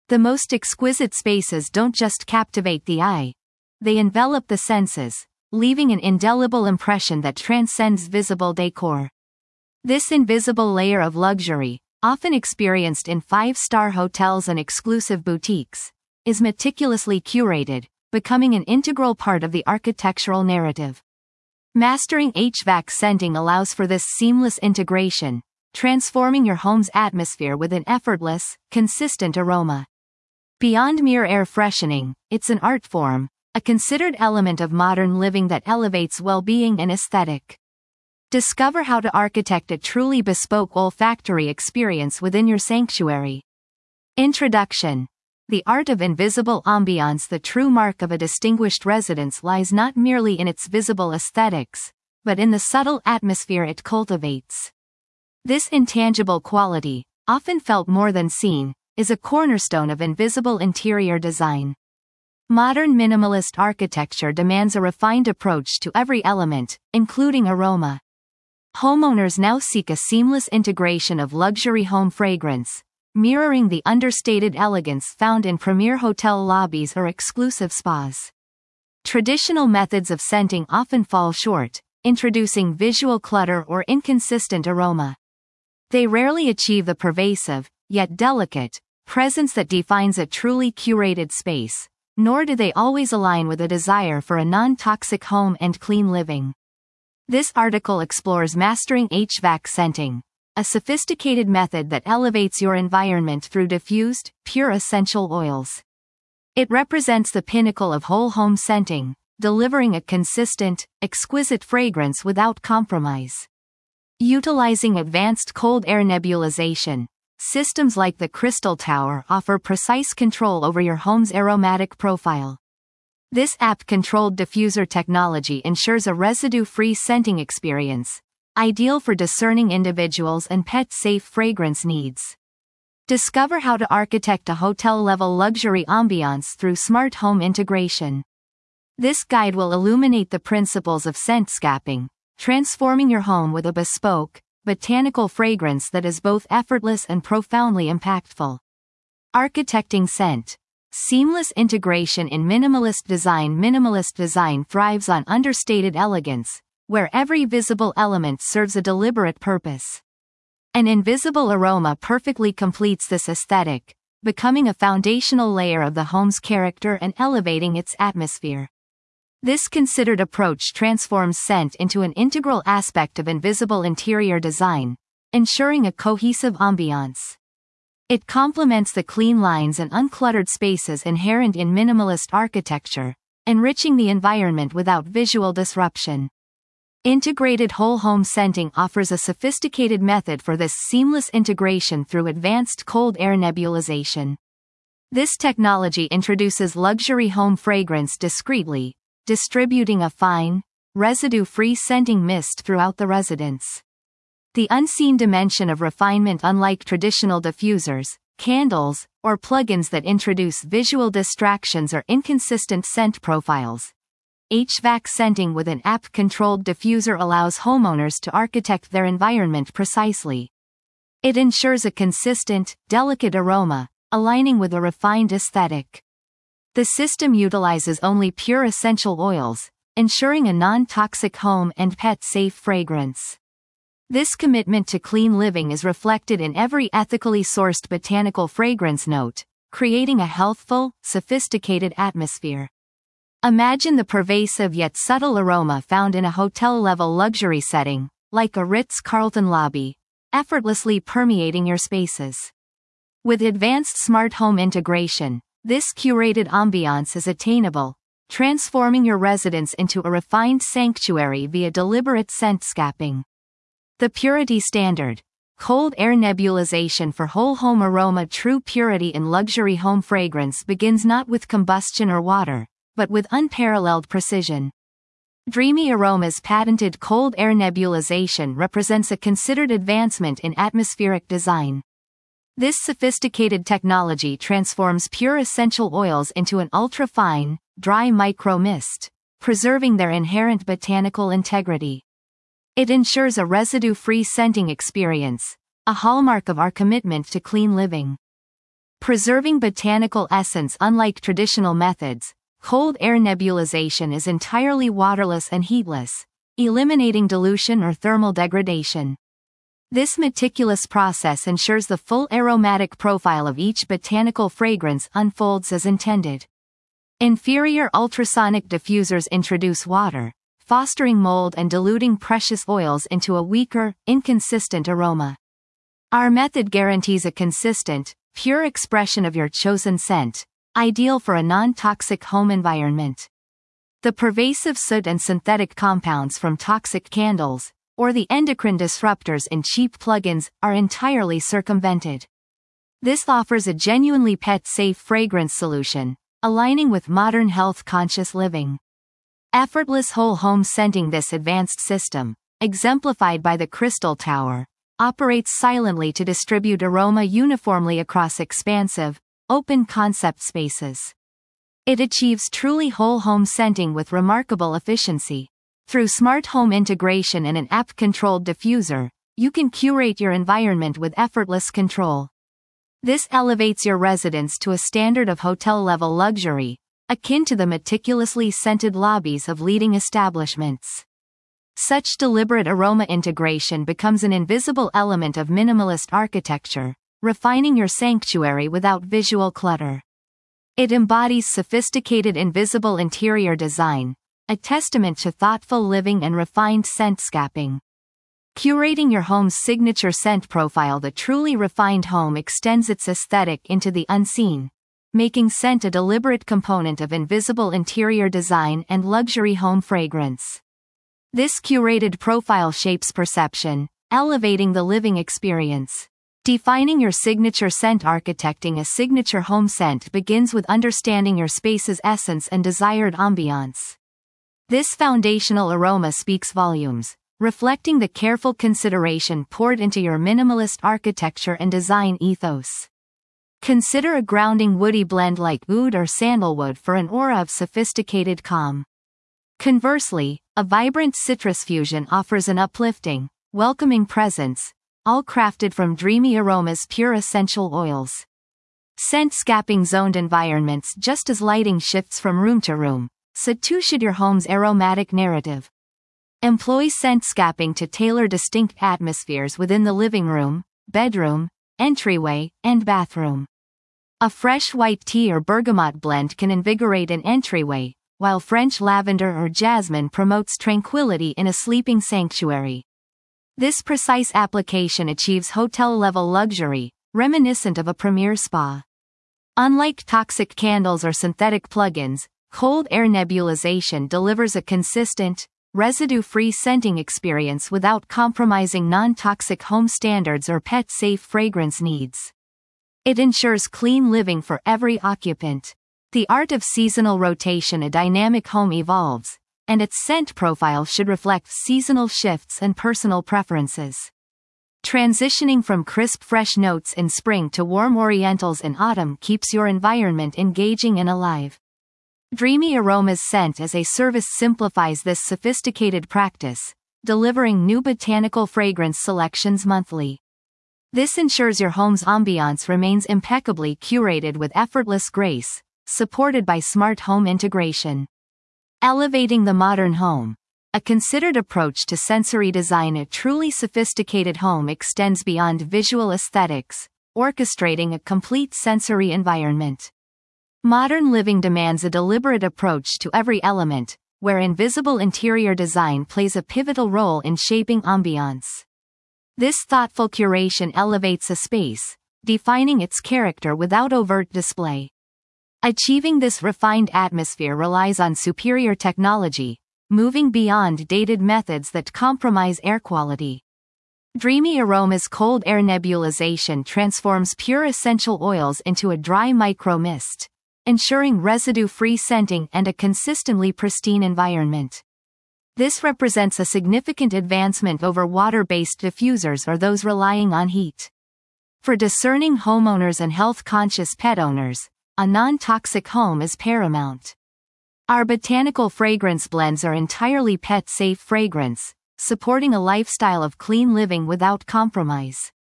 The most exquisite spaces don't just captivate the eye. They envelop the senses, leaving an indelible impression that transcends visible decor. This invisible layer of luxury, often experienced in five-star hotels and exclusive boutiques, is meticulously curated, becoming an integral part of the architectural narrative. Mastering HVAC scenting allows for this seamless integration, transforming your home's atmosphere with an effortless, consistent aroma. Beyond mere air freshening, it's an art form, a considered element of modern living that elevates well-being and aesthetic. Discover how to architect a truly bespoke olfactory experience within your sanctuary. Introduction. The art of invisible ambiance. The true mark of a distinguished residence lies not merely in its visible aesthetics, but in the subtle atmosphere it cultivates. This intangible quality, often felt more than seen, is a cornerstone of invisible interior design. Modern minimalist architecture demands a refined approach to every element, including aroma. Homeowners now seek a seamless integration of luxury home fragrance, mirroring the understated elegance found in premier hotel lobbies or exclusive spas. Traditional methods of scenting often fall short, introducing visual clutter or inconsistent aroma. They rarely achieve the pervasive, yet delicate, presence that defines a truly curated space, nor do they always align with a desire for a non-toxic home and clean living. This article explores mastering HVAC scenting, a sophisticated method that elevates your environment through diffused, pure essential oils. It represents the pinnacle of whole home scenting, delivering a consistent, exquisite fragrance without compromise. Utilizing advanced cold air nebulization, systems like the Crystal Tower offer precise control over your home's aromatic profile. This app-controlled diffuser technology ensures a residue-free scenting experience, ideal for discerning individuals and pet-safe fragrance needs. Discover how to architect a hotel-level luxury ambiance through smart home integration. This guide will illuminate the principles of scentscaping, transforming your home with a bespoke, botanical fragrance that is both effortless and profoundly impactful. Architecting scent. Seamless integration in minimalist design. Minimalist design thrives on understated elegance, where every visible element serves a deliberate purpose. An invisible aroma perfectly completes this aesthetic, becoming a foundational layer of the home's character and elevating its atmosphere. This considered approach transforms scent into an integral aspect of invisible interior design, ensuring a cohesive ambiance. It complements the clean lines and uncluttered spaces inherent in minimalist architecture, enriching the environment without visual disruption. Integrated whole home scenting offers a sophisticated method for this seamless integration through advanced cold air nebulization. This technology introduces luxury home fragrance discreetly, distributing a fine, residue-free scenting mist throughout the residence. The unseen dimension of refinement. Unlike traditional diffusers, candles, or plugins that introduce visual distractions or inconsistent scent profiles, HVAC scenting with an app-controlled diffuser allows homeowners to architect their environment precisely. It ensures a consistent, delicate aroma, aligning with a refined aesthetic. The system utilizes only pure essential oils, ensuring a non-toxic home and pet-safe fragrance. This commitment to clean living is reflected in every ethically sourced botanical fragrance note, creating a healthful, sophisticated atmosphere. Imagine the pervasive yet subtle aroma found in a hotel-level luxury setting, like a Ritz-Carlton lobby, effortlessly permeating your spaces. With advanced smart home integration, this curated ambiance is attainable, transforming your residence into a refined sanctuary via deliberate scentscaping. The Purity Standard. Cold air nebulization for whole home aroma. True purity in luxury home fragrance begins not with combustion or water, but with unparalleled precision. Dreamy Aroma's patented cold air nebulization represents a considered advancement in atmospheric design. This sophisticated technology transforms pure essential oils into an ultra-fine, dry micro-mist, preserving their inherent botanical integrity. It ensures a residue-free scenting experience, a hallmark of our commitment to clean living. Preserving botanical essence. Unlike traditional methods, cold air nebulization is entirely waterless and heatless, eliminating dilution or thermal degradation. This meticulous process ensures the full aromatic profile of each botanical fragrance unfolds as intended. Inferior ultrasonic diffusers introduce water, fostering mold and diluting precious oils into a weaker, inconsistent aroma. Our method guarantees a consistent, pure expression of your chosen scent, ideal for a non-toxic home environment. The pervasive soot and synthetic compounds from toxic candles, or the endocrine disruptors in cheap plugins, are entirely circumvented. This offers a genuinely pet-safe fragrance solution, aligning with modern health-conscious living. Effortless whole home scenting. This advanced system, exemplified by the Crystal Tower, operates silently to distribute aroma uniformly across expansive, open concept spaces. It achieves truly whole home scenting with remarkable efficiency. Through smart home integration and an app-controlled diffuser, you can curate your environment with effortless control. This elevates your residence to a standard of hotel-level luxury, akin to the meticulously scented lobbies of leading establishments. Such deliberate aroma integration becomes an invisible element of minimalist architecture, refining your sanctuary without visual clutter. It embodies sophisticated invisible interior design, a testament to thoughtful living and refined scentscaping. Curating your home's signature scent profile. The truly refined home extends its aesthetic into the unseen, making scent a deliberate component of invisible interior design and luxury home fragrance. This curated profile shapes perception, elevating the living experience. Defining your signature scent. Architecting a signature home scent begins with understanding your space's essence and desired ambiance. This foundational aroma speaks volumes, reflecting the careful consideration poured into your minimalist architecture and design ethos. Consider a grounding woody blend like oud or sandalwood for an aura of sophisticated calm. Conversely, a vibrant citrus fusion offers an uplifting, welcoming presence, all crafted from dreamy aromas. Pure essential oils. Scentscaping. Zoned environments. Just as lighting shifts from room to room, so too should your home's aromatic narrative. Employ scentscaping to tailor distinct atmospheres within the living room, bedroom, entryway, and bathroom. A fresh white tea or bergamot blend can invigorate an entryway, while French lavender or jasmine promotes tranquility in a sleeping sanctuary. This precise application achieves hotel-level luxury, reminiscent of a premier spa. Unlike toxic candles or synthetic plugins, cold air nebulization delivers a consistent, residue-free scenting experience without compromising non-toxic home standards or pet-safe fragrance needs. It ensures clean living for every occupant. The art of seasonal rotation. A dynamic home evolves, and its scent profile should reflect seasonal shifts and personal preferences. Transitioning from crisp fresh notes in spring to warm orientals in autumn keeps your environment engaging and alive. Dreamy Aromas Scent as a Service simplifies this sophisticated practice, delivering new botanical fragrance selections monthly. This ensures your home's ambiance remains impeccably curated with effortless grace, supported by smart home integration. Elevating the modern home. A considered approach to sensory design. A truly sophisticated home extends beyond visual aesthetics, orchestrating a complete sensory environment. Modern living demands a deliberate approach to every element, where invisible interior design plays a pivotal role in shaping ambiance. This thoughtful curation elevates a space, defining its character without overt display. Achieving this refined atmosphere relies on superior technology, moving beyond dated methods that compromise air quality. Dreamy Aromas Cold Air Nebulization transforms pure essential oils into a dry micro-mist, ensuring residue-free scenting and a consistently pristine environment. This represents a significant advancement over water-based diffusers or those relying on heat. For discerning homeowners and health-conscious pet owners, a non-toxic home is paramount. Our botanical fragrance blends are entirely pet-safe fragrance, supporting a lifestyle of clean living without compromise.